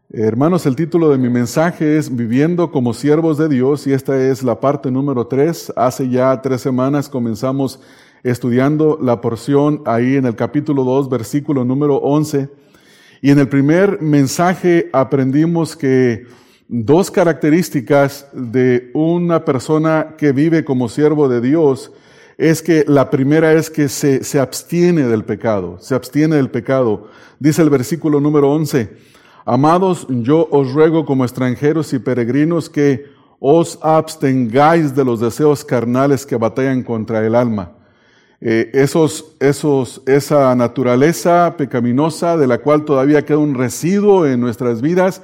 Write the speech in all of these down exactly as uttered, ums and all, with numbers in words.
Hermanos, el título de mi mensaje es Viviendo como siervos de Dios y esta es la parte número tres. Hace ya tres semanas comenzamos estudiando la porción ahí en el capítulo dos, versículo número once. Y en el primer mensaje aprendimos que dos características de una persona que vive como siervo de Dios es que la primera es que se, se abstiene del pecado, se abstiene del pecado. Dice el versículo número once, Amados, yo os ruego como extranjeros y peregrinos que os abstengáis de los deseos carnales que batallan contra el alma. Eh, esos, esos, esa naturaleza pecaminosa de la cual todavía queda un residuo en nuestras vidas,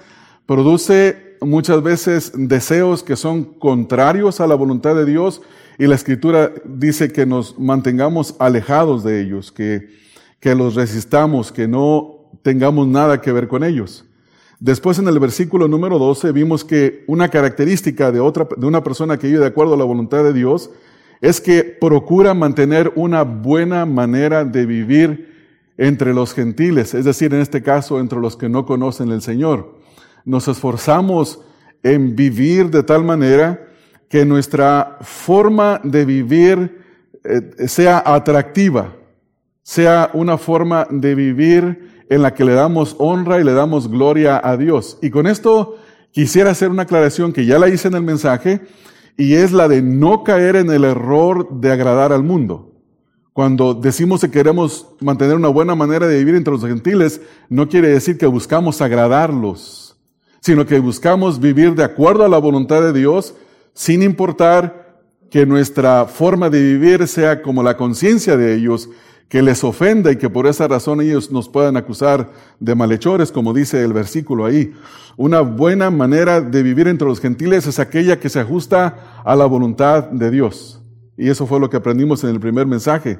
produce muchas veces deseos que son contrarios a la voluntad de Dios y la Escritura dice que nos mantengamos alejados de ellos, que, que los resistamos, que no tengamos nada que ver con ellos. Después en el versículo número doce vimos que una característica de, otra, de una persona que vive de acuerdo a la voluntad de Dios es que procura mantener una buena manera de vivir entre los gentiles, es decir, en este caso, entre los que no conocen el Señor. Nos esforzamos en vivir de tal manera que nuestra forma de vivir eh, sea atractiva, sea una forma de vivir en la que le damos honra y le damos gloria a Dios. Y con esto quisiera hacer una aclaración que ya la hice en el mensaje, y es la de no caer en el error de agradar al mundo. Cuando decimos que queremos mantener una buena manera de vivir entre los gentiles, no quiere decir que buscamos agradarlos, sino que buscamos vivir de acuerdo a la voluntad de Dios, sin importar que nuestra forma de vivir sea como la conciencia de ellos, que les ofenda y que por esa razón ellos nos puedan acusar de malhechores, como dice el versículo ahí. Una buena manera de vivir entre los gentiles es aquella que se ajusta a la voluntad de Dios. Y eso fue lo que aprendimos en el primer mensaje.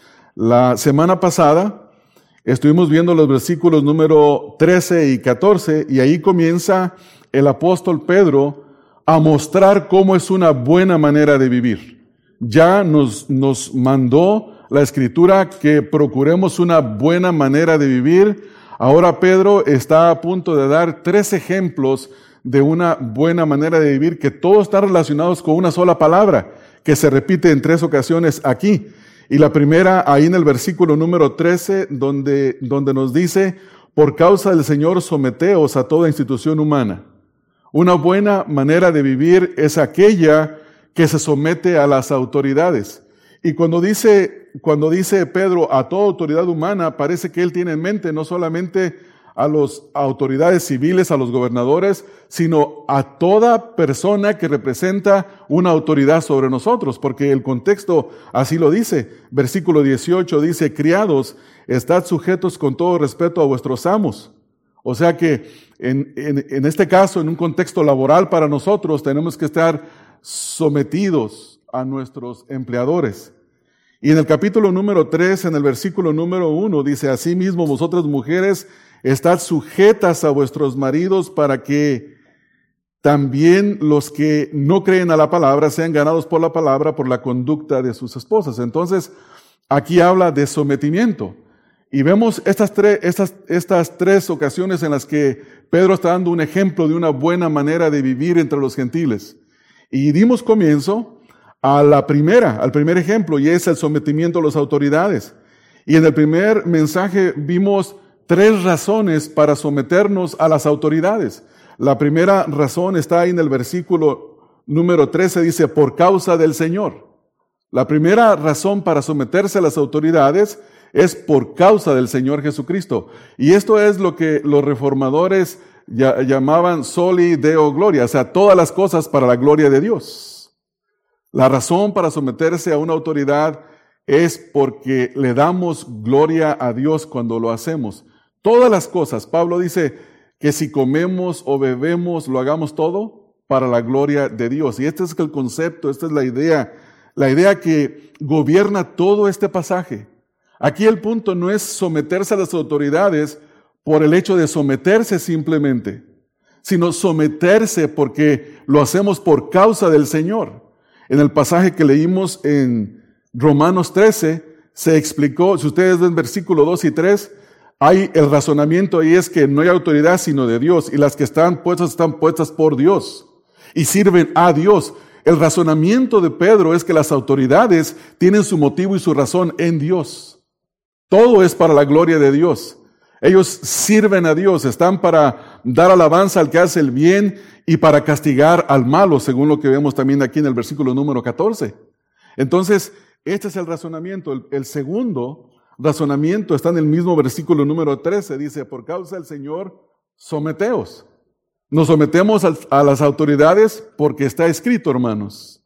La semana pasada estuvimos viendo los versículos número trece y catorce y ahí comienza el apóstol Pedro a mostrar cómo es una buena manera de vivir. Ya nos, nos mandó la Escritura que procuremos una buena manera de vivir. Ahora Pedro está a punto de dar tres ejemplos de una buena manera de vivir que todos están relacionados con una sola palabra que se repite en tres ocasiones aquí. Y la primera ahí en el versículo número trece donde, donde nos dice, por causa del Señor someteos a toda institución humana. Una buena manera de vivir es aquella que se somete a las autoridades. Y cuando dice Cuando dice Pedro a toda autoridad humana, parece que él tiene en mente no solamente a las autoridades civiles, a los gobernadores, sino a toda persona que representa una autoridad sobre nosotros, porque el contexto así lo dice. Versículo dieciocho dice, criados, estad sujetos con todo respeto a vuestros amos. O sea que en, en, en este caso, en un contexto laboral para nosotros, tenemos que estar sometidos a nuestros empleadores. Y en el capítulo número tres, en el versículo número uno, dice, asimismo vosotras mujeres, estad sujetas a vuestros maridos para que también los que no creen a la palabra sean ganados por la palabra por la conducta de sus esposas. Entonces, aquí habla de sometimiento. Y vemos estas tres, estas, estas tres ocasiones en las que Pedro está dando un ejemplo de una buena manera de vivir entre los gentiles. Y dimos comienzo a la primera, al primer ejemplo, y es el sometimiento a las autoridades. Y en el primer mensaje vimos tres razones para someternos a las autoridades. La primera razón está ahí en el versículo número trece, dice, por causa del Señor. La primera razón para someterse a las autoridades es por causa del Señor Jesucristo. Y esto es lo que los reformadores llamaban soli deo gloria, o sea, todas las cosas para la gloria de Dios. La razón para someterse a una autoridad es porque le damos gloria a Dios cuando lo hacemos. Todas las cosas, Pablo dice que si comemos o bebemos, lo hagamos todo para la gloria de Dios. Y este es el concepto, esta es la idea, la idea que gobierna todo este pasaje. Aquí el punto no es someterse a las autoridades por el hecho de someterse simplemente, sino someterse porque lo hacemos por causa del Señor. En el pasaje que leímos en Romanos trece, se explicó, si ustedes ven versículo dos y tres, Hay el razonamiento ahí es que no hay autoridad sino de Dios, y las que están puestas están puestas por Dios y sirven a Dios. El razonamiento de Pedro es que las autoridades tienen su motivo y su razón en Dios. Todo es para la gloria de Dios. Ellos sirven a Dios, están para dar alabanza al que hace el bien y para castigar al malo, según lo que vemos también aquí en el versículo número catorce. Entonces, este es el razonamiento. El, el segundo razonamiento está en el mismo versículo número trece. Dice, por causa del Señor, someteos. Nos sometemos a, a las autoridades porque está escrito, hermanos.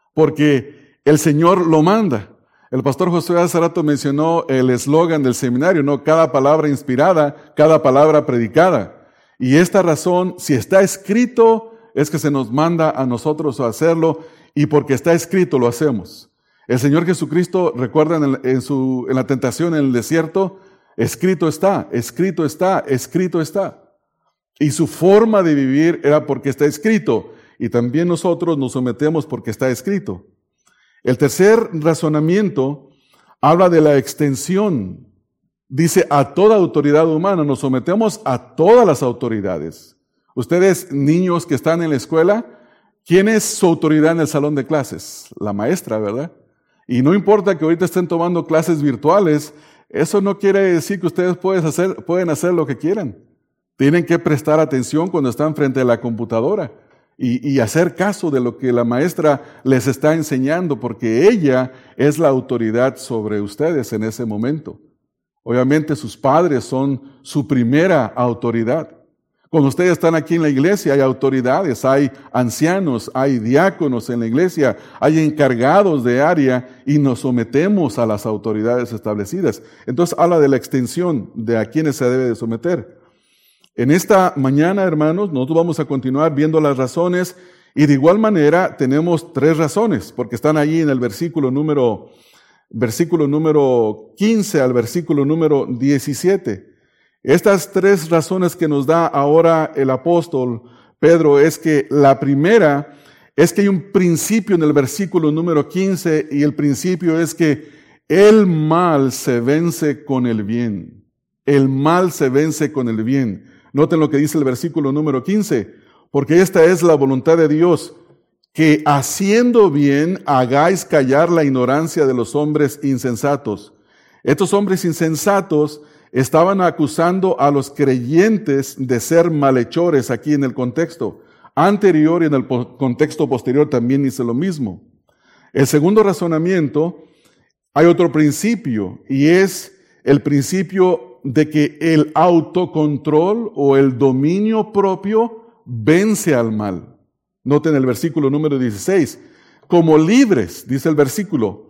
Porque el Señor lo manda. El pastor Josué hace rato mencionó el eslogan del seminario, ¿no? Cada palabra inspirada, cada palabra predicada. Y esta razón, si está escrito, es que se nos manda a nosotros a hacerlo, y porque está escrito lo hacemos. El Señor Jesucristo, recuerdan en, en, su, en la tentación en el desierto, escrito está, escrito está, escrito está. Y su forma de vivir era porque está escrito. Y también nosotros nos sometemos porque está escrito. El tercer razonamiento habla de la extensión. Dice, a toda autoridad humana, nos sometemos a todas las autoridades. Ustedes, niños que están en la escuela, ¿quién es su autoridad en el salón de clases? La maestra, ¿verdad? Y no importa que ahorita estén tomando clases virtuales, eso no quiere decir que ustedes pueden hacer, pueden hacer lo que quieran. Tienen que prestar atención cuando están frente a la computadora. Y, y hacer caso de lo que la maestra les está enseñando, porque ella es la autoridad sobre ustedes en ese momento. Obviamente sus padres son su primera autoridad. Cuando ustedes están aquí en la iglesia hay autoridades, hay ancianos, hay diáconos en la iglesia, hay encargados de área y nos sometemos a las autoridades establecidas. Entonces habla de la extensión de a quienes se debe de someter. En esta mañana, hermanos, nosotros vamos a continuar viendo las razones, y de igual manera tenemos tres razones, porque están ahí en el versículo número, versículo número quince al versículo número diecisiete. Estas tres razones que nos da ahora el apóstol Pedro es que la primera es que hay un principio en el versículo número quince, y el principio es que el mal se vence con el bien. El mal se vence con el bien. Noten lo que dice el versículo número quince, porque esta es la voluntad de Dios, que haciendo bien hagáis callar la ignorancia de los hombres insensatos. Estos hombres insensatos estaban acusando a los creyentes de ser malhechores aquí en el contexto anterior, y en el contexto posterior también dice lo mismo. El segundo razonamiento, hay otro principio, y es el principio de que el autocontrol o el dominio propio vence al mal. Noten el versículo número dieciséis. Como libres, dice el versículo,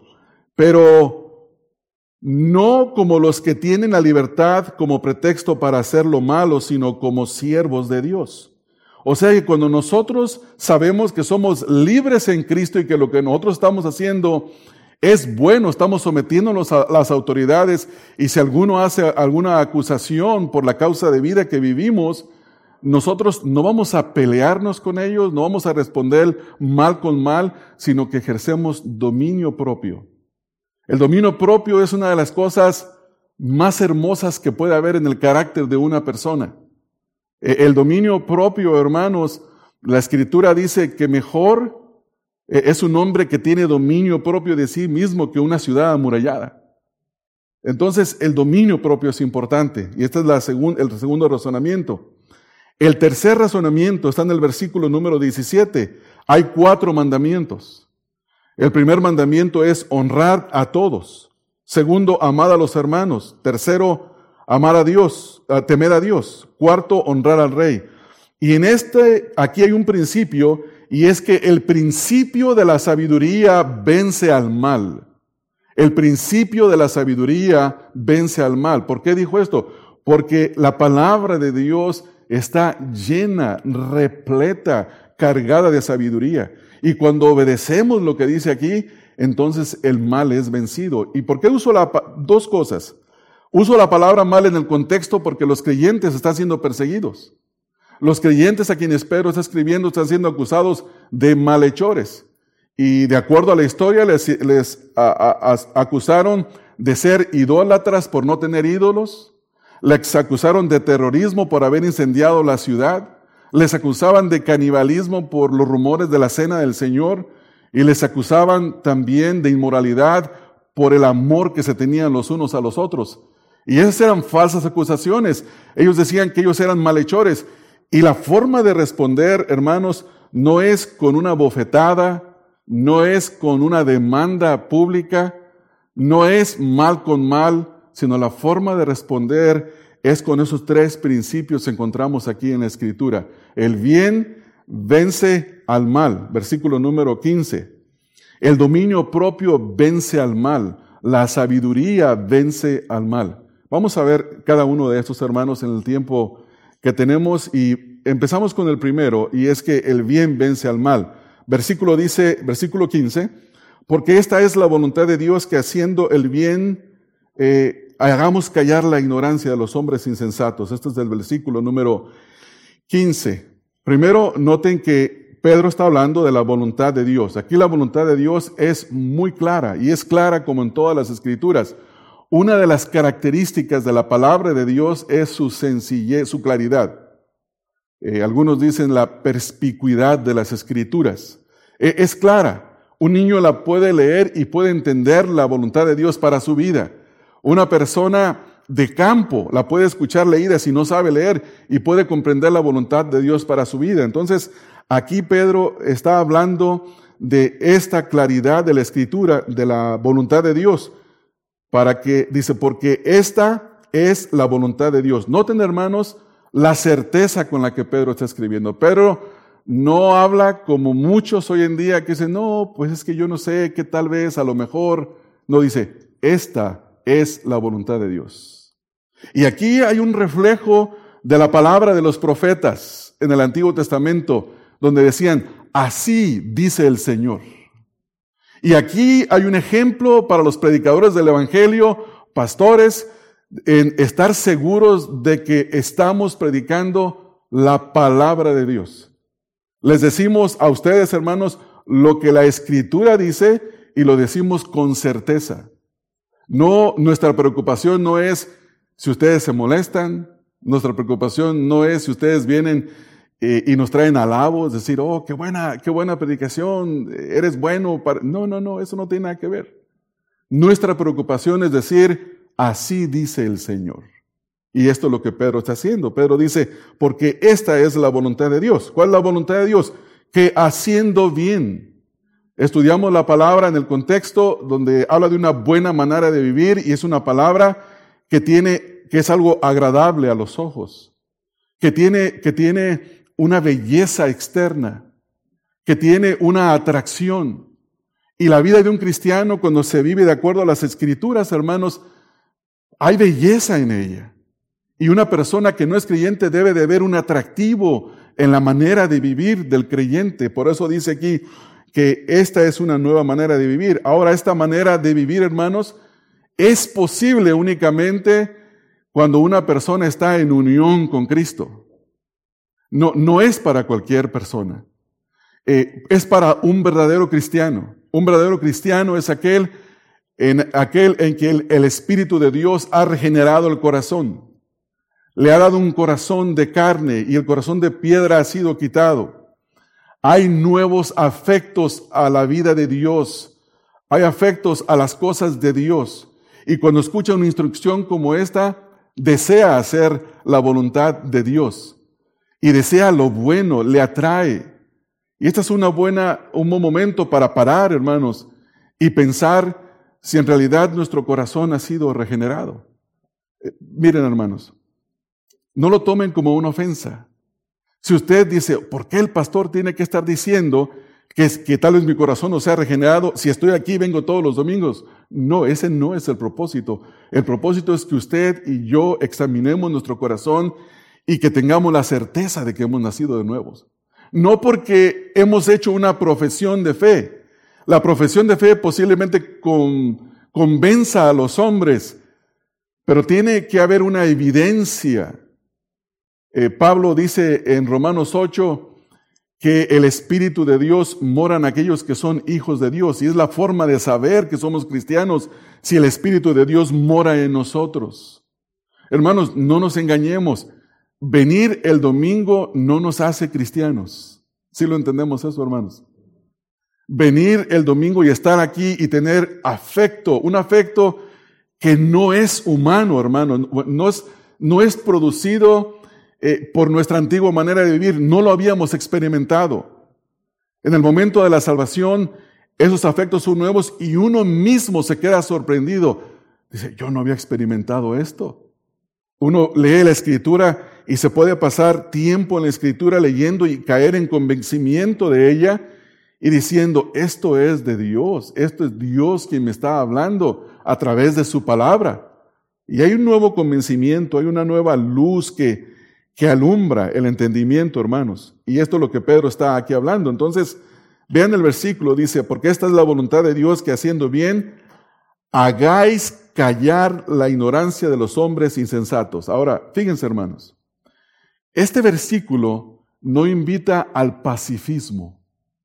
pero no como los que tienen la libertad como pretexto para hacer lo malo, sino como siervos de Dios. O sea que cuando nosotros sabemos que somos libres en Cristo y que lo que nosotros estamos haciendo es bueno, estamos sometiéndonos a las autoridades, y si alguno hace alguna acusación por la causa de vida que vivimos, nosotros no vamos a pelearnos con ellos, no vamos a responder mal con mal, sino que ejercemos dominio propio. El dominio propio es una de las cosas más hermosas que puede haber en el carácter de una persona. El dominio propio, hermanos, la Escritura dice que mejor es un hombre que tiene dominio propio de sí mismo que una ciudad amurallada. Entonces, el dominio propio es importante, y este es la segun, el segundo razonamiento. El tercer razonamiento está en el versículo número diecisiete. Hay cuatro mandamientos. El primer mandamiento es honrar a todos. Segundo, amar a los hermanos. Tercero, amar a Dios, temer a Dios. Cuarto, honrar al rey. Y en este, aquí hay un principio, y es que el principio de la sabiduría vence al mal. El principio de la sabiduría vence al mal. ¿Por qué dijo esto? Porque la palabra de Dios está llena, repleta, cargada de sabiduría. Y cuando obedecemos lo que dice aquí, entonces el mal es vencido. ¿Y por qué uso la, dos cosas? Uso la palabra mal en el contexto porque los creyentes están siendo perseguidos. Los creyentes a quienes Pedro está escribiendo están siendo acusados de malhechores. Y de acuerdo a la historia les, les a, a, a, acusaron de ser idólatras por no tener ídolos. Les acusaron de terrorismo por haber incendiado la ciudad. Les acusaban de canibalismo por los rumores de la cena del Señor. Y les acusaban también de inmoralidad por el amor que se tenían los unos a los otros. Y esas eran falsas acusaciones. Ellos decían que ellos eran malhechores. Y la forma de responder, hermanos, no es con una bofetada, no es con una demanda pública, no es mal con mal, sino la forma de responder es con esos tres principios que encontramos aquí en la Escritura. El bien vence al mal, versículo número quince. El dominio propio vence al mal, la sabiduría vence al mal. Vamos a ver cada uno de estos, hermanos, en el tiempo que tenemos, y empezamos con el primero, y es que el bien vence al mal. Versículo dice, versículo quince, porque esta es la voluntad de Dios, que haciendo el bien eh, hagamos callar la ignorancia de los hombres insensatos. Este es del versículo número quince. Primero, noten que Pedro está hablando de la voluntad de Dios. Aquí la voluntad de Dios es muy clara, y es clara como en todas las Escrituras. Una de las características de la palabra de Dios es su sencillez, su claridad. Eh, algunos dicen la perspicuidad de las Escrituras. Eh, es clara. Un niño la puede leer y puede entender la voluntad de Dios para su vida. Una persona de campo la puede escuchar leída si no sabe leer y puede comprender la voluntad de Dios para su vida. Entonces, aquí Pedro está hablando de esta claridad de la Escritura, de la voluntad de Dios. Para que, dice, porque esta es la voluntad de Dios. Noten, hermanos, la certeza con la que Pedro está escribiendo. Pedro no habla como muchos hoy en día que dicen, no, pues es que yo no sé, que tal vez, a lo mejor. No, dice, esta es la voluntad de Dios. Y aquí hay un reflejo de la palabra de los profetas en el Antiguo Testamento, donde decían, así dice el Señor. Y aquí hay un ejemplo para los predicadores del Evangelio, pastores, en estar seguros de que estamos predicando la palabra de Dios. Les decimos a ustedes, hermanos, lo que la Escritura dice, y lo decimos con certeza. No, nuestra preocupación no es si ustedes se molestan, nuestra preocupación no es si ustedes vienen Eh, y nos traen alabos, decir, oh, qué buena, qué buena predicación, eres bueno. Para... No, no, no, eso no tiene nada que ver. Nuestra preocupación es decir, así dice el Señor. Y esto es lo que Pedro está haciendo. Pedro dice, porque esta es la voluntad de Dios. ¿Cuál es la voluntad de Dios? Que haciendo bien. Estudiamos la palabra en el contexto donde habla de una buena manera de vivir, y es una palabra que tiene, que es algo agradable a los ojos, que tiene, que tiene una belleza externa, que tiene una atracción. Y la vida de un cristiano, cuando se vive de acuerdo a las Escrituras, hermanos, hay belleza en ella. Y una persona que no es creyente debe de ver un atractivo en la manera de vivir del creyente. Por eso dice aquí que esta es una nueva manera de vivir. Ahora, esta manera de vivir, hermanos, es posible únicamente cuando una persona está en unión con Cristo. No, no es para cualquier persona. Eh, es para un verdadero cristiano. Un verdadero cristiano es aquel en, aquel en que el, el Espíritu de Dios ha regenerado el corazón. Le ha dado un corazón de carne y el corazón de piedra ha sido quitado. Hay nuevos afectos a la vida de Dios. Hay afectos a las cosas de Dios. Y cuando escucha una instrucción como esta, desea hacer la voluntad de Dios. Y desea lo bueno, le atrae. Y este es una buena, un buen momento para parar, hermanos, y pensar si en realidad nuestro corazón ha sido regenerado. Eh, miren, hermanos, no lo tomen como una ofensa. Si usted dice, ¿por qué el pastor tiene que estar diciendo que, es, que tal vez mi corazón no sea regenerado si estoy aquí y vengo todos los domingos? No, ese no es el propósito. El propósito es que usted y yo examinemos nuestro corazón y que tengamos la certeza de que hemos nacido de nuevos. No porque hemos hecho una profesión de fe. La profesión de fe posiblemente con, convenza a los hombres, pero tiene que haber una evidencia. Eh, Pablo dice en Romanos ocho que el Espíritu de Dios mora en aquellos que son hijos de Dios, y es la forma de saber que somos cristianos si el Espíritu de Dios mora en nosotros. Hermanos, no nos engañemos. Venir el domingo no nos hace cristianos. ¿Sí lo entendemos eso, hermanos? Venir el domingo y estar aquí y tener afecto, un afecto que no es humano, hermano, no es, no es producido eh, por nuestra antigua manera de vivir, no lo habíamos experimentado. En el momento de la salvación, esos afectos son nuevos y uno mismo se queda sorprendido. Dice, yo no había experimentado esto. Uno lee la Escritura y se puede pasar tiempo en la Escritura leyendo y caer en convencimiento de ella y diciendo, esto es de Dios, esto es Dios quien me está hablando a través de su palabra. Y hay un nuevo convencimiento, hay una nueva luz que, que alumbra el entendimiento, hermanos. Y esto es lo que Pedro está aquí hablando. Entonces, vean el versículo, dice, porque esta es la voluntad de Dios, que haciendo bien, hagáis callar la ignorancia de los hombres insensatos. Ahora, fíjense, hermanos, este versículo no invita al pacifismo.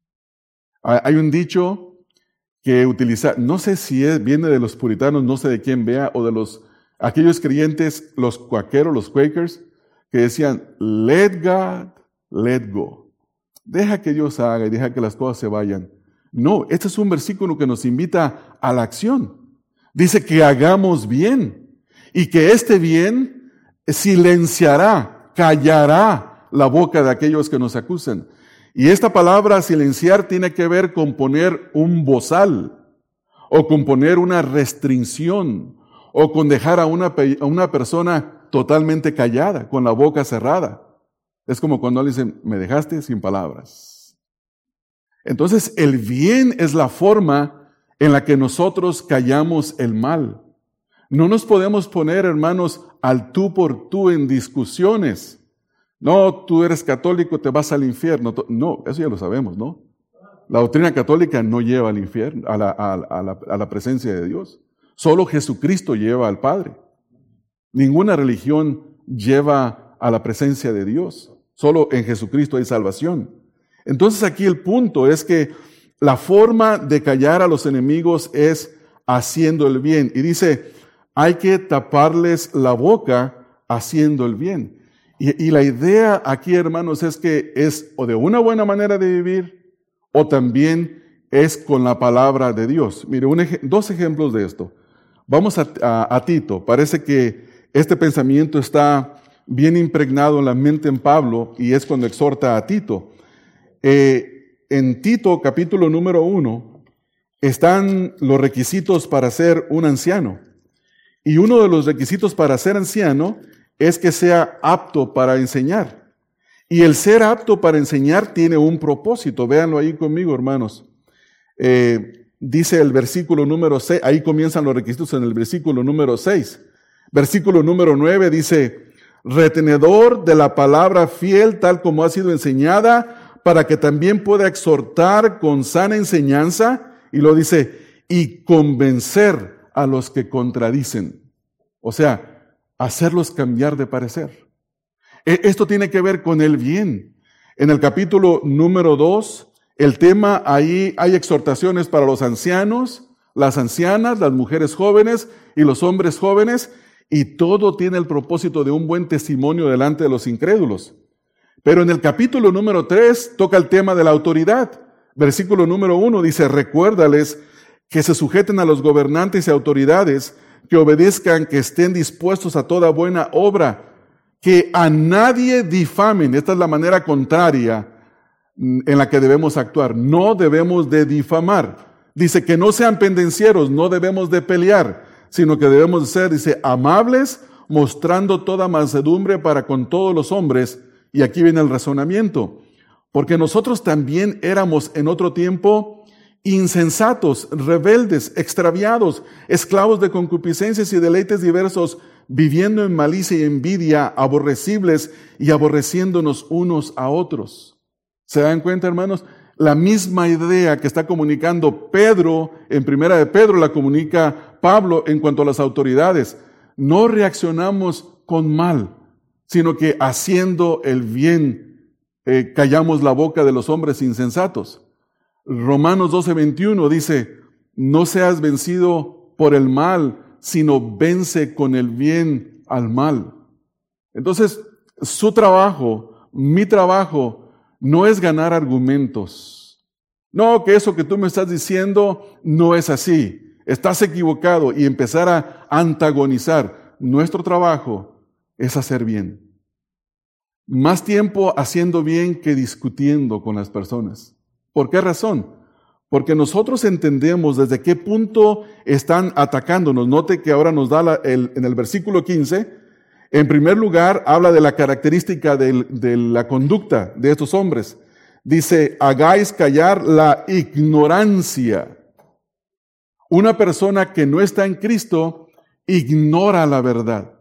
Hay un dicho que utiliza, no sé si es, viene de los puritanos, no sé de quién vea, o de los aquellos creyentes, los cuaqueros, los quakers, que decían, let God, let go. Deja que Dios haga y deja que las cosas se vayan. No, este es un versículo que nos invita a la acción. Dice que hagamos bien y que este bien silenciará, callará la boca de aquellos que nos acusan. Y esta palabra silenciar tiene que ver con poner un bozal, o con poner una restricción, o con dejar a una, a una persona totalmente callada, con la boca cerrada. Es como cuando le dicen, me dejaste sin palabras. Entonces, el bien es la forma en la que nosotros callamos el mal. No nos podemos poner, hermanos, al tú por tú en discusiones. No, tú eres católico, te vas al infierno. No, eso ya lo sabemos, ¿no? La doctrina católica no lleva al infierno, a la, a, a la, a la presencia de Dios. Solo Jesucristo lleva al Padre. Ninguna religión lleva a la presencia de Dios. Solo en Jesucristo hay salvación. Entonces aquí el punto es que la forma de callar a los enemigos es haciendo el bien. Y dice, hay que taparles la boca haciendo el bien. Y, y la idea aquí, hermanos, es que es o de una buena manera de vivir o también es con la palabra de Dios. Mire, un ej- dos ejemplos de esto. Vamos a, a, a Tito. Parece que este pensamiento está bien impregnado en la mente en Pablo y es cuando exhorta a Tito. Eh, en Tito, capítulo número uno, están los requisitos para ser un anciano. Y uno de los requisitos para ser anciano es que sea apto para enseñar. Y el ser apto para enseñar tiene un propósito. Véanlo ahí conmigo, hermanos. Eh, dice el versículo número seis, ahí comienzan los requisitos en el versículo número seis. Versículo número nueve dice, retenedor de la palabra fiel tal como ha sido enseñada, para que también pueda exhortar con sana enseñanza, y lo dice, y convencer a los que contradicen. O sea, hacerlos cambiar de parecer. Esto tiene que ver con el bien. En el capítulo número dos, el tema ahí hay exhortaciones para los ancianos, las ancianas, las mujeres jóvenes y los hombres jóvenes, y todo tiene el propósito de un buen testimonio delante de los incrédulos. Pero en el capítulo número tres toca el tema de la autoridad. Versículo número uno dice, recuérdales que se sujeten a los gobernantes y autoridades, que obedezcan, que estén dispuestos a toda buena obra, que a nadie difamen. Esta es la manera contraria en la que debemos actuar. No debemos de difamar. Dice que no sean pendencieros, no debemos de pelear, sino que debemos de ser, dice, amables, mostrando toda mansedumbre para con todos los hombres. Y aquí viene el razonamiento. Porque nosotros también éramos en otro tiempo insensatos, rebeldes, extraviados, esclavos de concupiscencias y deleites diversos, viviendo en malicia y envidia, aborrecibles y aborreciéndonos unos a otros. ¿Se dan cuenta, hermanos? La misma idea que está comunicando Pedro, en primera de Pedro, la comunica Pablo en cuanto a las autoridades. No reaccionamos con mal, sino que haciendo el bien, eh, callamos la boca de los hombres insensatos. Romanos doce veintiuno dice, no seas vencido por el mal, sino vence con el bien al mal. Entonces, su trabajo, mi trabajo, no es ganar argumentos. No, que eso que tú me estás diciendo no es así. Estás equivocado y empezar a antagonizar. Nuestro trabajo es hacer bien. Más tiempo haciendo bien que discutiendo con las personas. ¿Por qué razón? Porque nosotros entendemos desde qué punto están atacándonos. Note que ahora nos da la, el, en el versículo quince, en primer lugar, habla de la característica de, de la conducta de estos hombres. Dice, hagáis callar la ignorancia. Una persona que no está en Cristo ignora la verdad.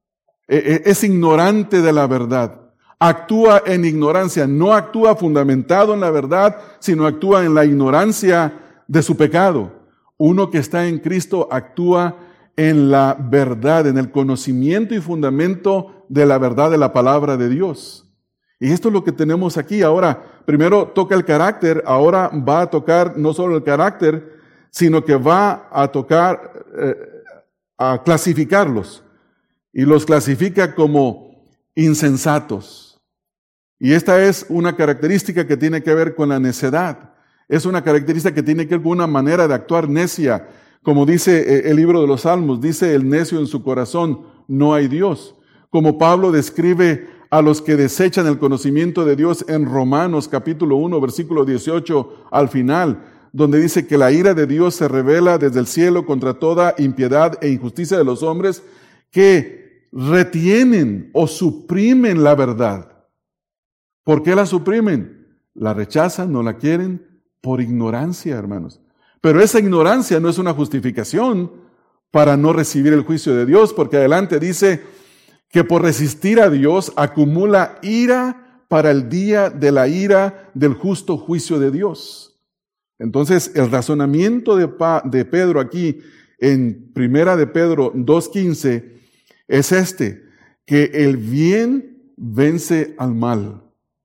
Es ignorante de la verdad. Actúa en ignorancia. No actúa fundamentado en la verdad, sino actúa en la ignorancia de su pecado. Uno que está en Cristo actúa en la verdad, en el conocimiento y fundamento de la verdad de la palabra de Dios. Y esto es lo que tenemos aquí. Ahora, primero toca el carácter, ahora va a tocar no solo el carácter, sino que va a tocar, eh, a clasificarlos. Y los clasifica como insensatos. Y esta es una característica que tiene que ver con la necedad. Es una característica que tiene que ver con una manera de actuar necia. Como dice el libro de los Salmos, dice el necio en su corazón, no hay Dios. Como Pablo describe a los que desechan el conocimiento de Dios en Romanos capítulo uno, versículo dieciocho al final, donde dice que la ira de Dios se revela desde el cielo contra toda impiedad e injusticia de los hombres que retienen o suprimen la verdad. ¿Por qué la suprimen? La rechazan, no la quieren, por ignorancia, hermanos. Pero esa ignorancia no es una justificación para no recibir el juicio de Dios, porque adelante dice que por resistir a Dios acumula ira para el día de la ira del justo juicio de Dios. Entonces, el razonamiento de, pa, de Pedro aquí en Primera de Pedro dos quince es este, que el bien vence al mal.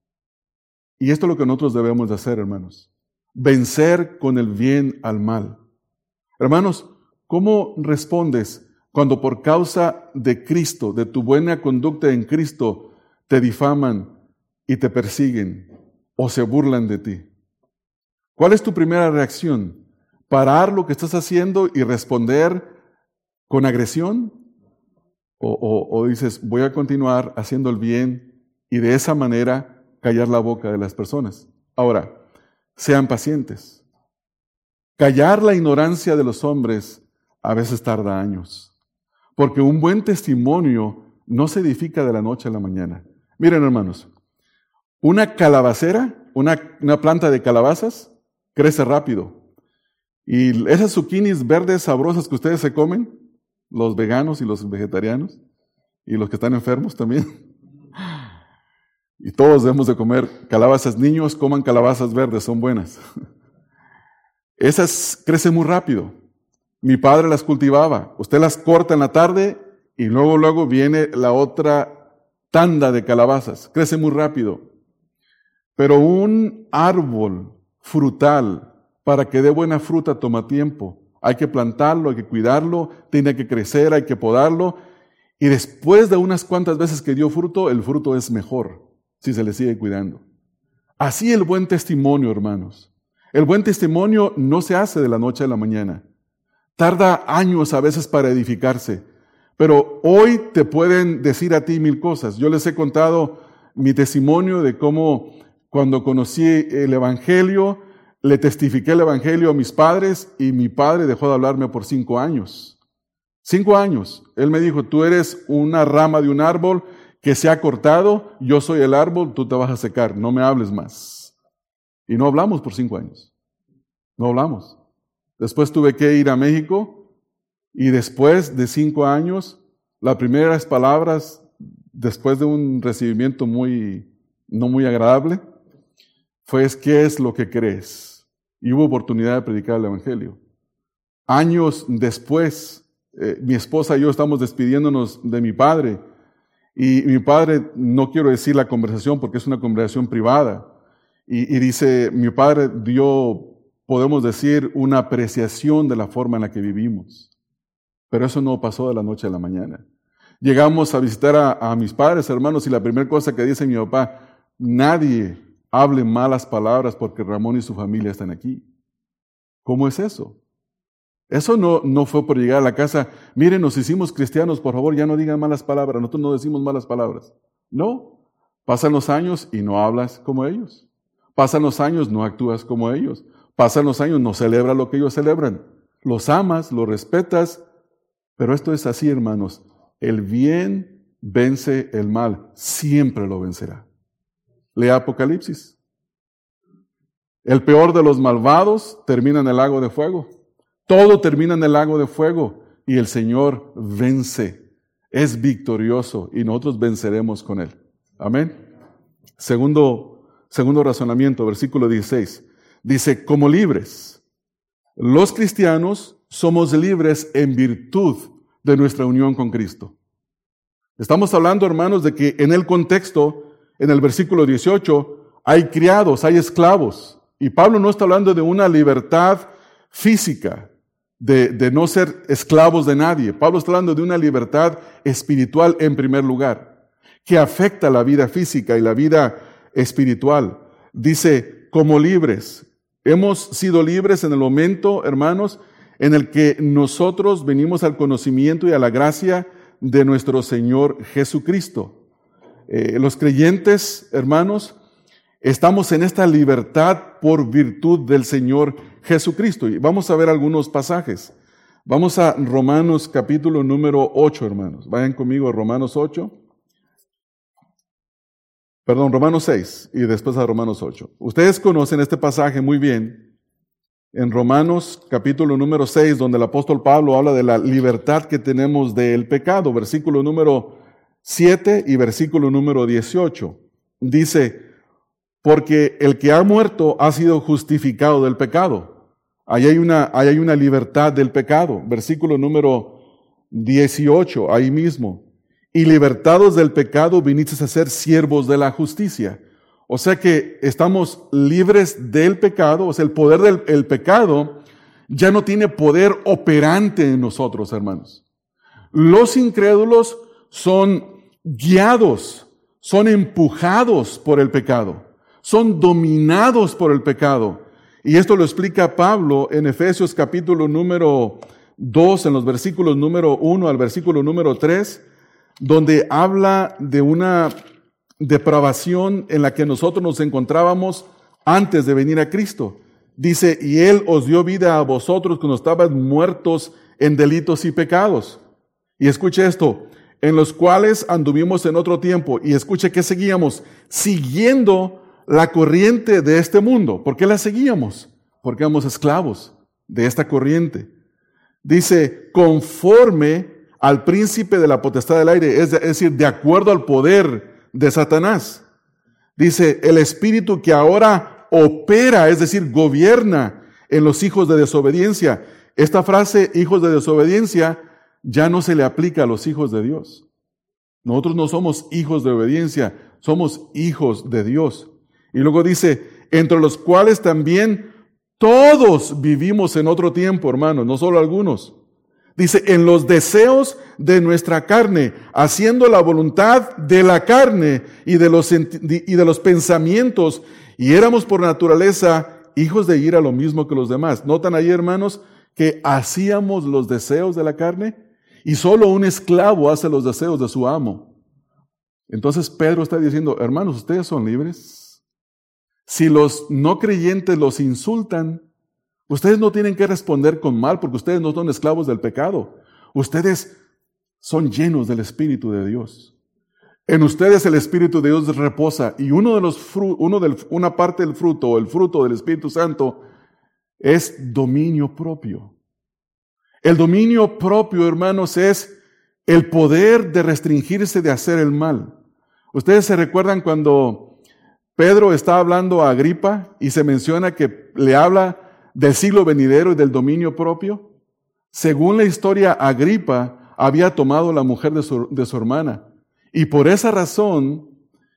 Y esto es lo que nosotros debemos de hacer, hermanos. Vencer con el bien al mal. Hermanos, ¿cómo respondes cuando por causa de Cristo, de tu buena conducta en Cristo, te difaman y te persiguen o se burlan de ti? ¿Cuál es tu primera reacción? ¿Parar lo que estás haciendo y responder con agresión? ¿O, o, o dices, voy a continuar haciendo el bien y de esa manera callar la boca de las personas? Ahora, sean pacientes. Callar la ignorancia de los hombres a veces tarda años, porque un buen testimonio no se edifica de la noche a la mañana. Miren, hermanos, una calabacera, una, una planta de calabazas, crece rápido. Y esas zucchinis verdes sabrosas que ustedes se comen, los veganos y los vegetarianos, y los que están enfermos también, y todos debemos de comer calabazas. Niños, coman calabazas verdes, son buenas. Esas crecen muy rápido. Mi padre las cultivaba. Usted las corta en la tarde y luego, luego viene la otra tanda de calabazas. Crece muy rápido. Pero un árbol frutal, para que dé buena fruta, toma tiempo. Hay que plantarlo, hay que cuidarlo, tiene que crecer, hay que podarlo. Y después de unas cuantas veces que dio fruto, el fruto es mejor, si se le sigue cuidando. Así el buen testimonio, hermanos. El buen testimonio no se hace de la noche a la mañana. Tarda años a veces para edificarse. Pero hoy te pueden decir a ti mil cosas. Yo les he contado mi testimonio de cómo cuando conocí el Evangelio, le testifiqué el Evangelio a mis padres y mi padre dejó de hablarme por cinco años. Cinco años. Él me dijo, tú eres una rama de un árbol que se ha cortado, yo soy el árbol, tú te vas a secar, no me hables más. Y no hablamos por cinco años. No hablamos. Después tuve que ir a México y después de cinco años, las primeras palabras, después de un recibimiento muy, no muy agradable, fue, ¿qué es lo que crees? Y hubo oportunidad de predicar el Evangelio. Años después, eh, mi esposa y yo estamos despidiéndonos de mi padre. Y mi padre, no quiero decir la conversación porque es una conversación privada. Y, y dice, mi padre dio, podemos decir, una apreciación de la forma en la que vivimos. Pero eso no pasó de la noche a la mañana. Llegamos a visitar a, a mis padres, hermanos, y la primera cosa que dice mi papá, nadie hable malas palabras porque Ramón y su familia están aquí. ¿Cómo es eso? Eso no, no fue por llegar a la casa, miren, nos hicimos cristianos, por favor, ya no digan malas palabras, nosotros no decimos malas palabras. No, pasan los años y no hablas como ellos. Pasan los años, no actúas como ellos. Pasan los años, no celebras lo que ellos celebran. Los amas, los respetas, pero esto es así, hermanos. El bien vence el mal, siempre lo vencerá. Lea Apocalipsis. El peor de los malvados termina en el lago de fuego. Todo termina en el lago de fuego y el Señor vence. Es victorioso y nosotros venceremos con Él. Amén. Segundo, segundo razonamiento, versículo dieciséis. Dice, como libres, los cristianos somos libres en virtud de nuestra unión con Cristo. Estamos hablando, hermanos, de que en el contexto, en el versículo dieciocho, hay criados, hay esclavos. Y Pablo no está hablando de una libertad física, de, de no ser esclavos de nadie. Pablo está hablando de una libertad espiritual en primer lugar, que afecta la vida física y la vida espiritual. Dice, como libres. Hemos sido libres en el momento, hermanos, en el que nosotros venimos al conocimiento y a la gracia de nuestro Señor Jesucristo. Eh, los creyentes, hermanos, estamos en esta libertad por virtud del Señor Jesucristo. Y vamos a ver algunos pasajes. Vamos a Romanos capítulo número ocho, hermanos. Vayan conmigo a Romanos ocho. Perdón, Romanos seis y después a Romanos ocho. Ustedes conocen este pasaje muy bien. En Romanos capítulo número seis, donde el apóstol Pablo habla de la libertad que tenemos del pecado. Versículo número siete y versículo número dieciocho. Dice, porque el que ha muerto ha sido justificado del pecado. Ahí hay una, ahí hay una libertad del pecado. Versículo número dieciocho, ahí mismo. Y libertados del pecado vinisteis a ser siervos de la justicia. O sea que estamos libres del pecado, o sea, el poder del el pecado ya no tiene poder operante en nosotros, hermanos. Los incrédulos son guiados, son empujados por el pecado, son dominados por el pecado. Y esto lo explica Pablo en Efesios capítulo número dos, en los versículos número uno al versículo número tres, donde habla de una depravación en la que nosotros nos encontrábamos antes de venir a Cristo. Dice, y Él os dio vida a vosotros cuando estaban muertos en delitos y pecados. Y escuche esto, en los cuales anduvimos en otro tiempo. Y escuche que seguíamos siguiendo la corriente de este mundo. ¿Por qué la seguíamos? Porque éramos esclavos de esta corriente. Dice, conforme al príncipe de la potestad del aire, es, de, es decir, de acuerdo al poder de Satanás. Dice, el espíritu que ahora opera, es decir, gobierna en los hijos de desobediencia. Esta frase, hijos de desobediencia, ya no se le aplica a los hijos de Dios. Nosotros no somos hijos de obediencia, somos hijos de Dios. Y luego dice, entre los cuales también todos vivimos en otro tiempo, hermanos, no solo algunos. Dice, en los deseos de nuestra carne, haciendo la voluntad de la carne y de los, y de los pensamientos, y éramos por naturaleza hijos de ira lo mismo que los demás. ¿Notan ahí, hermanos, que hacíamos los deseos de la carne? Y solo un esclavo hace los deseos de su amo. Entonces Pedro está diciendo, hermanos, ustedes son libres. Si los no creyentes los insultan, ustedes no tienen que responder con mal porque ustedes no son esclavos del pecado. Ustedes son llenos del Espíritu de Dios. En ustedes el Espíritu de Dios reposa y uno de los fru- uno del, una parte del fruto, el fruto del Espíritu Santo, es dominio propio. El dominio propio, hermanos, es el poder de restringirse de hacer el mal. Ustedes se recuerdan cuando Pedro está hablando a Agripa y se menciona que le habla del siglo venidero y del dominio propio. Según la historia, Agripa había tomado la mujer de su, de su hermana. Y por esa razón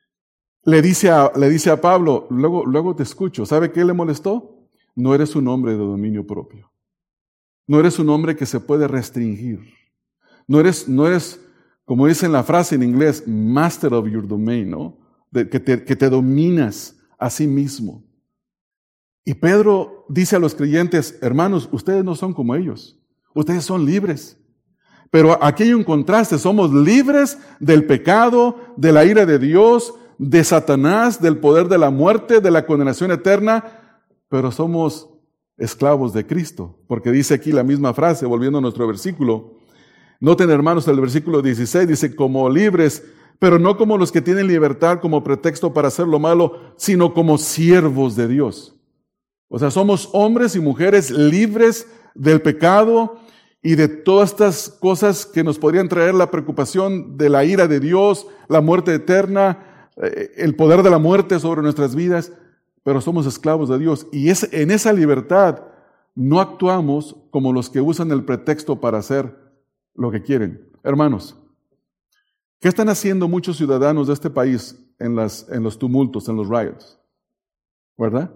le dice a, le dice a Pablo, luego, luego te escucho. ¿Sabe qué le molestó? No eres un hombre de dominio propio. No eres un hombre que se puede restringir. No eres, no eres como dice en la frase en inglés, master of your domain, ¿no? De, que, te, que te dominas a sí mismo. Y Pedro dice a los creyentes, hermanos, ustedes no son como ellos, ustedes son libres. Pero aquí hay un contraste, somos libres del pecado, de la ira de Dios, de Satanás, del poder de la muerte, de la condenación eterna, pero somos esclavos de Cristo. Porque dice aquí la misma frase, volviendo a nuestro versículo. Noten, hermanos, el versículo dieciséis dice, como libres, pero no como los que tienen libertad como pretexto para hacer lo malo, sino como siervos de Dios. O sea, somos hombres y mujeres libres del pecado y de todas estas cosas que nos podrían traer la preocupación de la ira de Dios, la muerte eterna, el poder de la muerte sobre nuestras vidas, pero somos esclavos de Dios. Y es, en esa libertad no actuamos como los que usan el pretexto para hacer lo que quieren. Hermanos, ¿qué están haciendo muchos ciudadanos de este país en, las, en los tumultos, en los riots? ¿Verdad?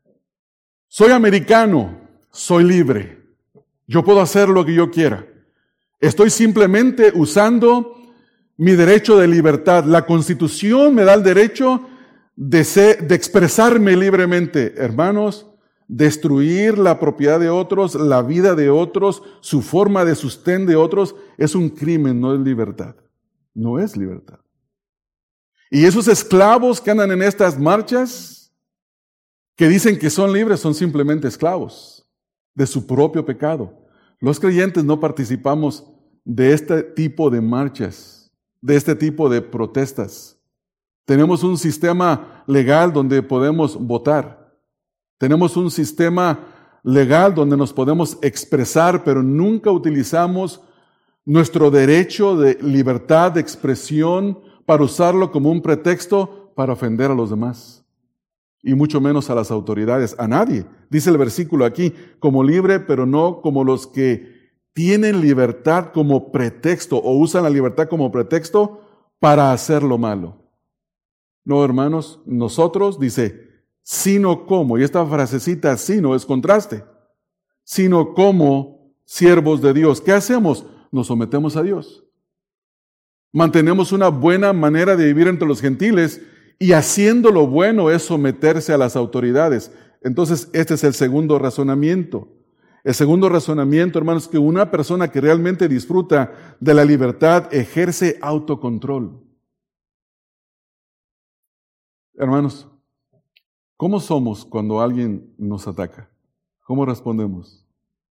Soy americano, soy libre. Yo puedo hacer lo que yo quiera. Estoy simplemente usando mi derecho de libertad. La Constitución me da el derecho de, ser, de expresarme libremente. Hermanos, destruir la propiedad de otros, la vida de otros, su forma de sustén de otros, es un crimen, no es libertad. No es libertad. Y esos esclavos que andan en estas marchas, que dicen que son libres, son simplemente esclavos de su propio pecado. Los creyentes no participamos de este tipo de marchas, de este tipo de protestas. Tenemos un sistema legal donde podemos votar. Tenemos un sistema legal donde nos podemos expresar, pero nunca utilizamos nuestro derecho de libertad de expresión para usarlo como un pretexto para ofender a los demás. Y mucho menos a las autoridades, a nadie. Dice el versículo aquí, como libre, pero no como los que tienen libertad como pretexto o usan la libertad como pretexto para hacer lo malo. No, hermanos, nosotros, dice, sino como, y esta frasecita sino es contraste, sino como siervos de Dios. ¿Qué hacemos? Nos sometemos a Dios. Mantenemos una buena manera de vivir entre los gentiles. Y haciendo lo bueno es someterse a las autoridades. Entonces, este es el segundo razonamiento. El segundo razonamiento, hermanos, es que una persona que realmente disfruta de la libertad ejerce autocontrol. Hermanos, ¿cómo somos cuando alguien nos ataca? ¿Cómo respondemos?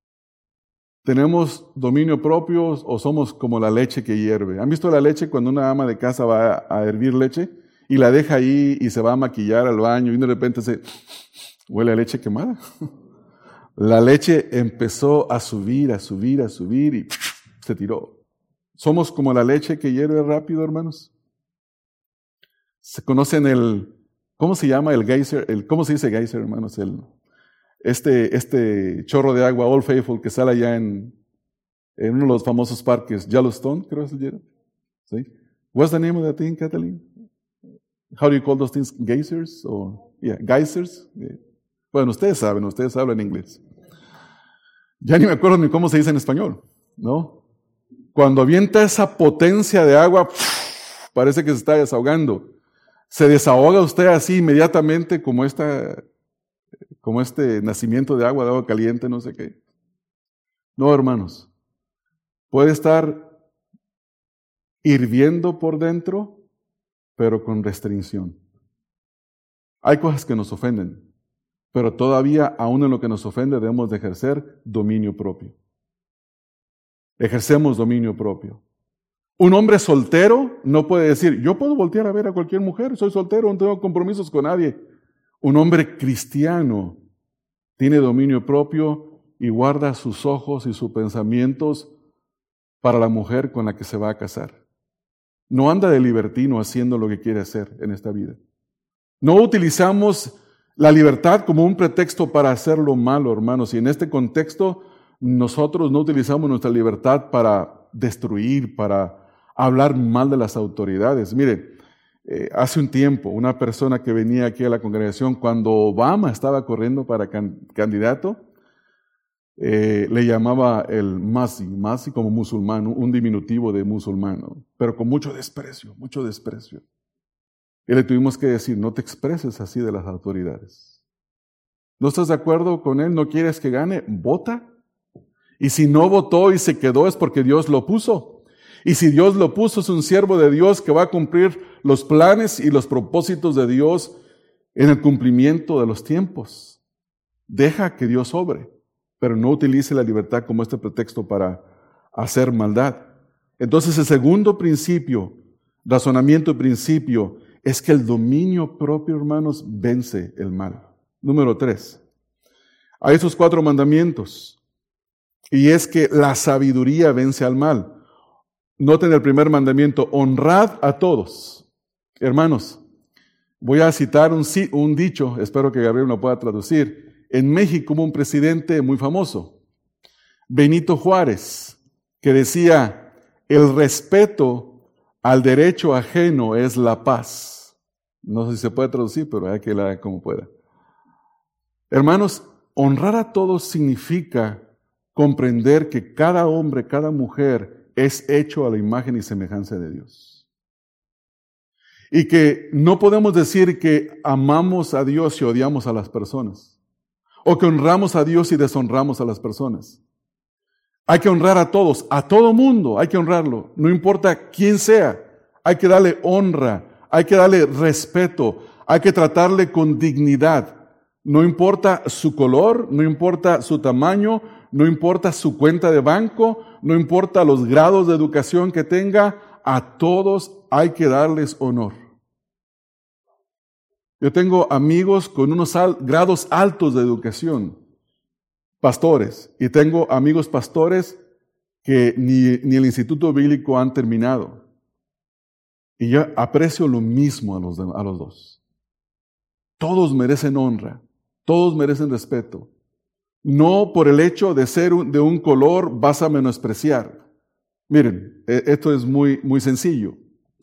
¿Tenemos dominio propio o somos como la leche que hierve? ¿Han visto la leche cuando una ama de casa va a hervir leche? Y la deja ahí y se va a maquillar al baño y de repente se huele a leche quemada. La leche empezó a subir, a subir, a subir y se tiró. ¿Somos como la leche que hierve rápido, hermanos? ¿Se conocen el, cómo se llama el geyser? El, ¿Cómo se dice geyser, hermanos? El, este, este chorro de agua, Old Faithful, que sale allá en, en uno de los famosos parques, Yellowstone, creo que se llama. ¿Sí? What's the name of that thing, Kathleen? How do you call those things? Geysers? Or, yeah, geysers? Yeah. Bueno, ustedes saben, ustedes hablan inglés. Ya ni me acuerdo ni cómo se dice en español, ¿no? Cuando avienta esa potencia de agua, parece que se está desahogando. Se desahoga usted así inmediatamente como, esta, como este nacimiento de agua, de agua caliente, no sé qué. No, hermanos. Puede estar hirviendo por dentro, pero con restricción. Hay cosas que nos ofenden, pero todavía, aún en lo que nos ofende, debemos de ejercer dominio propio. Ejercemos dominio propio. Un hombre soltero no puede decir, yo puedo voltear a ver a cualquier mujer, soy soltero, no tengo compromisos con nadie. Un hombre cristiano tiene dominio propio y guarda sus ojos y sus pensamientos para la mujer con la que se va a casar. No anda de libertino haciendo lo que quiere hacer en esta vida. No utilizamos la libertad como un pretexto para hacer lo malo, hermanos. Y en este contexto, nosotros no utilizamos nuestra libertad para destruir, para hablar mal de las autoridades. Mire, eh, hace un tiempo, una persona que venía aquí a la congregación, cuando Obama estaba corriendo para can- candidato, eh, le llamaba el Masi, Masi como musulmán, un diminutivo de musulmán, pero con mucho desprecio, mucho desprecio. Y le tuvimos que decir, no te expreses así de las autoridades. ¿No estás de acuerdo con él? ¿No quieres que gane? Vota. Y si no votó y se quedó es porque Dios lo puso. Y si Dios lo puso, es un siervo de Dios que va a cumplir los planes y los propósitos de Dios en el cumplimiento de los tiempos. Deja que Dios obre, pero no utilice la libertad como este pretexto para hacer maldad. Entonces el segundo principio, razonamiento y principio, es que el dominio propio, hermanos, vence el mal. Número tres, hay esos cuatro mandamientos, y es que la sabiduría vence al mal. Noten el primer mandamiento, honrad a todos. Hermanos, voy a citar un, un dicho, espero que Gabriel lo pueda traducir. En México hubo un presidente muy famoso, Benito Juárez, que decía, el respeto al derecho ajeno es la paz. No sé si se puede traducir, pero hay que la como pueda. Hermanos, honrar a todos significa comprender que cada hombre, cada mujer es hecho a la imagen y semejanza de Dios. Y que no podemos decir que amamos a Dios y odiamos a las personas, o que honramos a Dios y deshonramos a las personas. Hay que honrar a todos, a todo mundo hay que honrarlo, no importa quién sea, hay que darle honra, hay que darle respeto, hay que tratarle con dignidad. No importa su color, no importa su tamaño, no importa su cuenta de banco, no importa los grados de educación que tenga, a todos hay que darles honor. Yo tengo amigos con unos al- grados altos de educación, pastores, y tengo amigos pastores que ni, ni el Instituto Bíblico han terminado. Y yo aprecio lo mismo a los, a los dos. Todos merecen honra. Todos merecen respeto. No por el hecho de ser un, de un color vas a menospreciar. Miren, esto es muy, muy sencillo.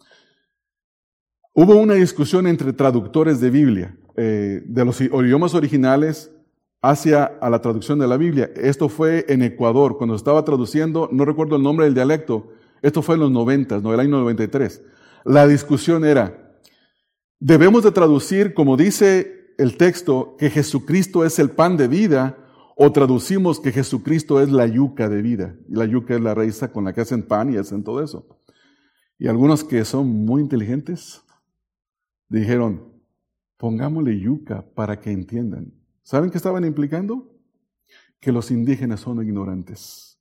Hubo una discusión entre traductores de Biblia, eh, de los idiomas originales hacia a la traducción de la Biblia. Esto fue en Ecuador, cuando estaba traduciendo, no recuerdo el nombre del dialecto, esto fue en los noventas, no, el año noventa y tres. La discusión era, debemos de traducir, como dice el texto, que Jesucristo es el pan de vida, o traducimos que Jesucristo es la yuca de vida. Y la yuca es la raíz con la que hacen pan y hacen todo eso. Y algunos que son muy inteligentes dijeron, pongámosle yuca para que entiendan. ¿Saben qué estaban implicando? Que los indígenas son ignorantes.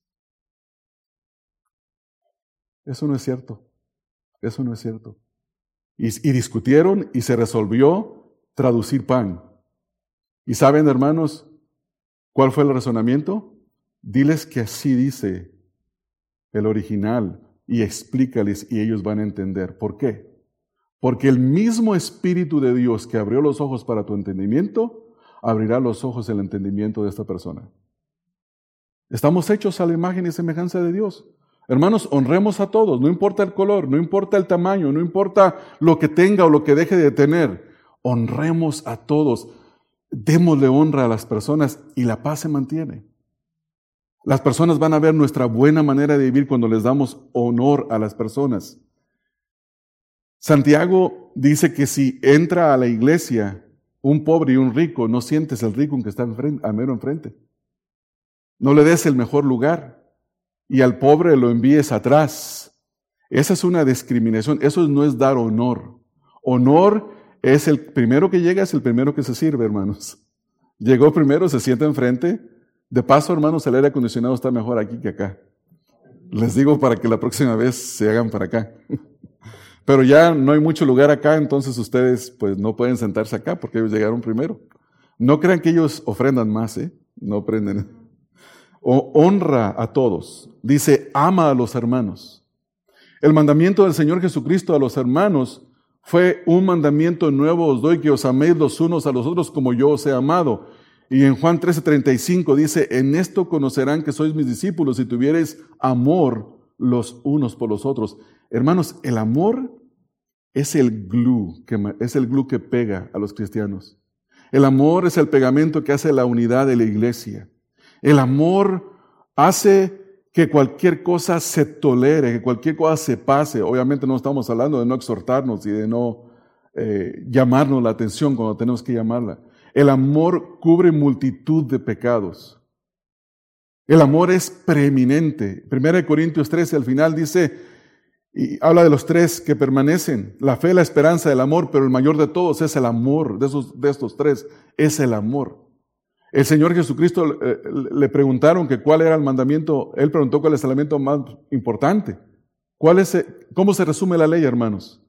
Eso no es cierto. Eso no es cierto. Y, y discutieron y se resolvió traducir pan. ¿Y saben, hermanos, cuál fue el razonamiento? Diles que así dice el original y explícales y ellos van a entender. ¿Por qué? Porque el mismo Espíritu de Dios que abrió los ojos para tu entendimiento, abrirá los ojos del entendimiento de esta persona. Estamos hechos a la imagen y semejanza de Dios. Hermanos, honremos a todos, no importa el color, no importa el tamaño, no importa lo que tenga o lo que deje de tener. Honremos a todos, démosle honra a las personas y la paz se mantiene. Las personas van a ver nuestra buena manera de vivir cuando les damos honor a las personas. Santiago dice que si entra a la iglesia un pobre y un rico, no sientes el rico que está enfrente, a mero enfrente. No le des el mejor lugar y al pobre lo envíes atrás. Esa es una discriminación, eso no es dar honor. Honor es el primero que llega, es el primero que se sirve, hermanos. Llegó primero, se sienta enfrente. De paso, hermanos, el aire acondicionado está mejor aquí que acá. Les digo para que la próxima vez se hagan para acá. Pero ya no hay mucho lugar acá, entonces ustedes pues no pueden sentarse acá porque ellos llegaron primero. No crean que ellos ofrendan más, ¿eh? No ofrenden. O honra a todos. Dice, ama a los hermanos. El mandamiento del Señor Jesucristo a los hermanos fue un mandamiento nuevo os doy, que os améis los unos a los otros como yo os he amado. Y en Juan trece treinta y cinco dice, en esto conocerán que sois mis discípulos si tuviereis amor los unos por los otros. Hermanos, el amor es el glue, que, es el glue que pega a los cristianos. El amor es el pegamento que hace la unidad de la iglesia. El amor hace que cualquier cosa se tolere, que cualquier cosa se pase. Obviamente no estamos hablando de no exhortarnos y de no eh, llamarnos la atención cuando tenemos que llamarla. El amor cubre multitud de pecados. El amor es preeminente. Primera de Corintios trece al final dice, y habla de los tres que permanecen, la fe, la esperanza, el amor, pero el mayor de todos es el amor, de, esos, de estos tres, es el amor. El Señor Jesucristo eh, le preguntaron que cuál era el mandamiento, Él preguntó cuál es el mandamiento más importante. ¿Cuál es, ¿Cómo se resume la ley, hermanos?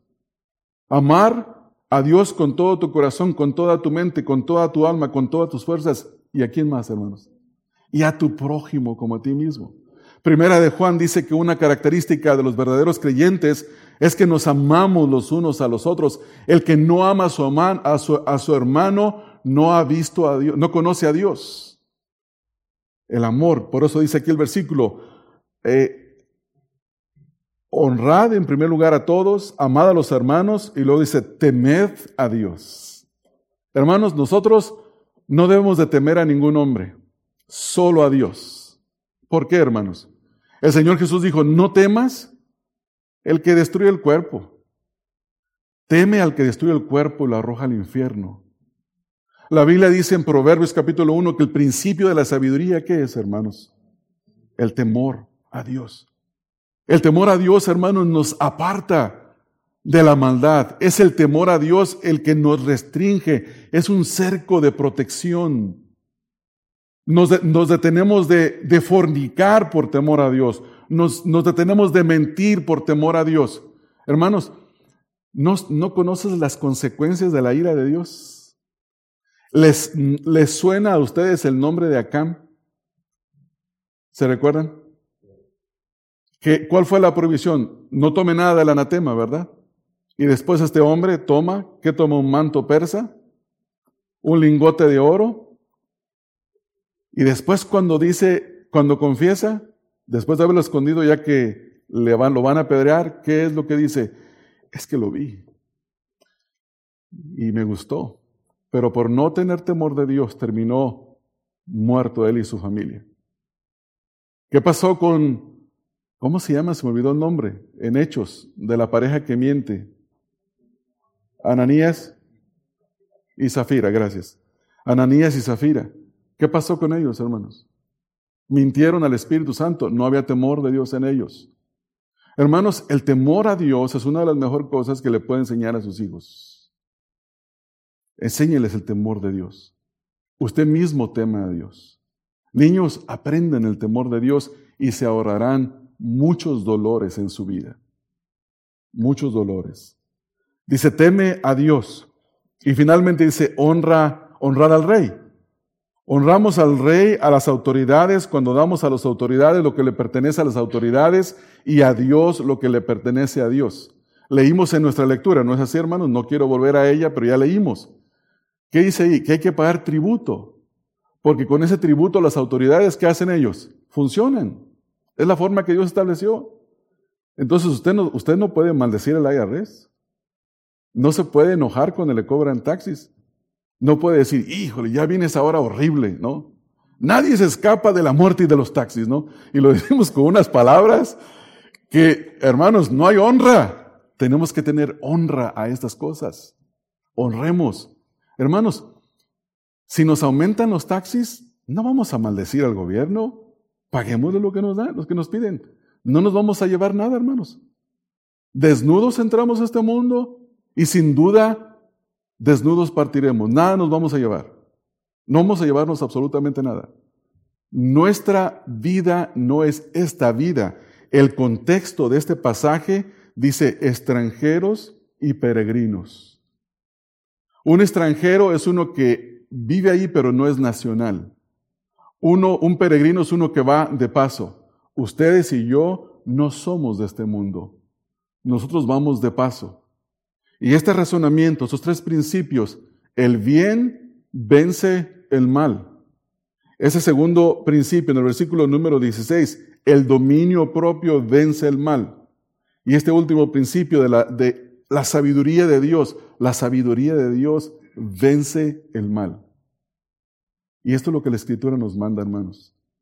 Amar a Dios con todo tu corazón, con toda tu mente, con toda tu alma, con todas tus fuerzas. ¿Y a quién más, hermanos? Y a tu prójimo como a ti mismo. Primera de Juan dice que una característica de los verdaderos creyentes es que nos amamos los unos a los otros. El que no ama a su, ama, a su, a su hermano no ha visto a Dios, no conoce a Dios. El amor, por eso dice aquí el versículo, eh, honrad en primer lugar a todos, amad a los hermanos, y luego dice, temed a Dios. Hermanos, nosotros no debemos de temer a ningún hombre, solo a Dios. ¿Por qué, hermanos? El Señor Jesús dijo, no temas el que destruye el cuerpo. Teme al que destruye el cuerpo y lo arroja al infierno. La Biblia dice en Proverbios capítulo uno que el principio de la sabiduría, ¿qué es, hermanos? El temor a Dios. El temor a Dios, hermanos, nos aparta de la maldad. Es el temor a Dios el que nos restringe. Es un cerco de protección. Nos, de, nos detenemos de, de fornicar por temor a Dios. Nos, nos detenemos de mentir por temor a Dios. Hermanos, ¿no, no conoces las consecuencias de la ira de Dios? ¿Les, ¿Les suena a ustedes el nombre de Acán? ¿Se recuerdan? ¿Qué, ¿Cuál fue la prohibición? No tome nada del anatema, ¿verdad? Y después este hombre toma, ¿qué toma? Un manto persa, un lingote de oro. Y después cuando dice, cuando confiesa, después de haberlo escondido ya que le van, lo van a apedrear, ¿qué es lo que dice? Es que lo vi y me gustó, pero por no tener temor de Dios terminó muerto él y su familia. ¿Qué pasó con, cómo se llama? Se me olvidó el nombre, en Hechos, de la pareja que miente. Ananías y Zafira, gracias. Ananías y Zafira. ¿Qué pasó con ellos, hermanos? Mintieron al Espíritu Santo, no había temor de Dios en ellos. Hermanos, el temor a Dios es una de las mejores cosas que le puede enseñar a sus hijos. Enséñeles el temor de Dios. Usted mismo teme a Dios. Niños, aprendan el temor de Dios y se ahorrarán muchos dolores en su vida. Muchos dolores. Dice, teme a Dios. Y finalmente dice, honra, honrar al rey. Honramos al rey, a las autoridades, cuando damos a las autoridades lo que le pertenece a las autoridades y a Dios lo que le pertenece a Dios. Leímos en nuestra lectura, ¿no es así, hermanos? No quiero volver a ella, pero ya leímos. ¿Qué dice ahí? Que hay que pagar tributo, porque con ese tributo las autoridades, ¿qué hacen ellos? Funcionan. Es la forma que Dios estableció. Entonces usted no, usted no puede maldecir al I R S. No se puede enojar cuando le cobran taxis. No puede decir, híjole, ya viene esa hora horrible, ¿no? Nadie se escapa de la muerte y de los taxis, ¿no? Y lo decimos con unas palabras que, hermanos, no hay honra. Tenemos que tener honra a estas cosas. Honremos. Hermanos, si nos aumentan los taxis, no vamos a maldecir al gobierno. Paguémosle lo que nos dan, los que nos piden. No nos vamos a llevar nada, hermanos. Desnudos entramos a este mundo y sin duda desnudos partiremos, nada nos vamos a llevar. No vamos a llevarnos absolutamente nada. Nuestra vida no es esta vida. El contexto de este pasaje dice extranjeros y peregrinos. Un extranjero es uno que vive ahí pero no es nacional. Uno, un peregrino es uno que va de paso. Ustedes y yo no somos de este mundo. Nosotros vamos de paso. Y este razonamiento, esos tres principios, el bien vence el mal. Ese segundo principio en el versículo número dieciséis, el dominio propio vence el mal. Y este último principio de la, de la sabiduría de Dios, la sabiduría de Dios vence el mal. Y esto es lo que la Escritura nos manda, hermanos.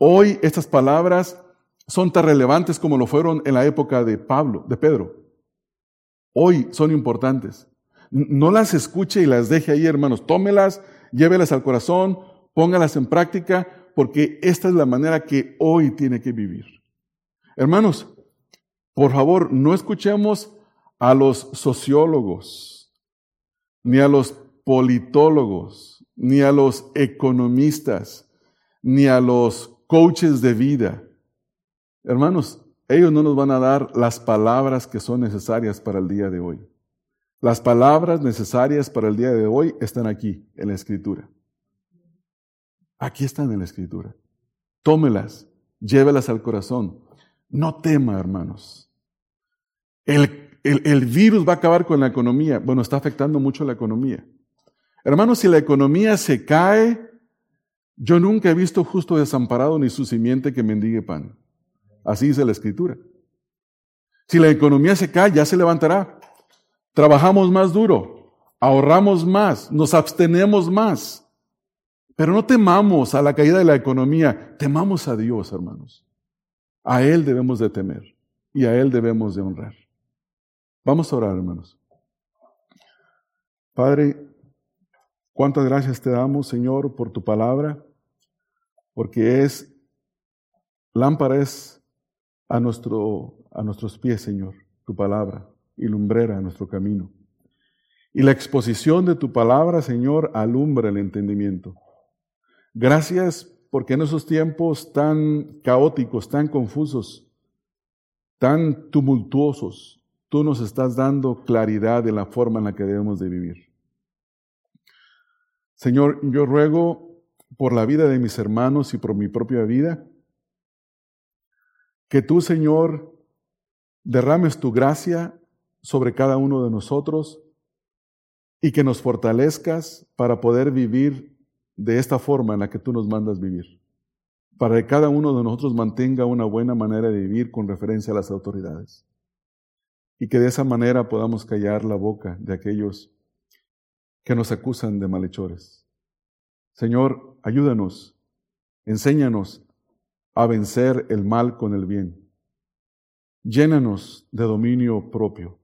Hoy estas palabras son tan relevantes como lo fueron en la época de Pablo, de Pedro. Hoy son importantes. No las escuche y las deje ahí, hermanos. Tómelas, llévelas al corazón, póngalas en práctica, porque esta es la manera que hoy tiene que vivir. Hermanos, por favor, no escuchemos a los sociólogos, ni a los politólogos, ni a los economistas, ni a los coaches de vida. Hermanos, ellos no nos van a dar las palabras que son necesarias para el día de hoy. Las palabras necesarias para el día de hoy están aquí, en la Escritura. Aquí están en la Escritura. Tómelas, llévelas al corazón. No tema, hermanos. El, el, el virus va a acabar con la economía. Bueno, está afectando mucho la economía. Hermanos, si la economía se cae, yo nunca he visto justo desamparado ni su simiente que mendigue pan. Así dice la Escritura. Si la economía se cae, ya se levantará. Trabajamos más duro, ahorramos más, nos abstenemos más. Pero no temamos a la caída de la economía, temamos a Dios, hermanos. A Él debemos de temer y a Él debemos de honrar. Vamos a orar, hermanos. Padre, cuántas gracias te damos, Señor, por tu palabra, porque es lámpara es a, nuestro, a nuestros pies, Señor, tu palabra, y lumbrera a nuestro camino. Y la exposición de tu palabra, Señor, alumbra el entendimiento. Gracias porque en esos tiempos tan caóticos, tan confusos, tan tumultuosos, tú nos estás dando claridad de la forma en la que debemos de vivir. Señor, yo ruego por la vida de mis hermanos y por mi propia vida, que tú, Señor, derrames tu gracia sobre cada uno de nosotros y que nos fortalezcas para poder vivir de esta forma en la que tú nos mandas vivir, para que cada uno de nosotros mantenga una buena manera de vivir con referencia a las autoridades y que de esa manera podamos callar la boca de aquellos que nos acusan de malhechores. Señor, ayúdanos, enséñanos a vencer el mal con el bien. Llénanos de dominio propio.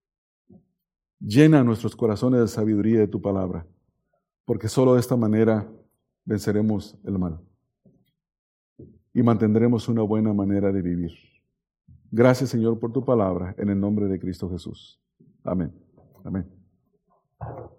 Llena nuestros corazones de sabiduría de tu palabra, porque solo de esta manera venceremos el mal y mantendremos una buena manera de vivir. Gracias, Señor, por tu palabra, en el nombre de Cristo Jesús. Amén. Amén.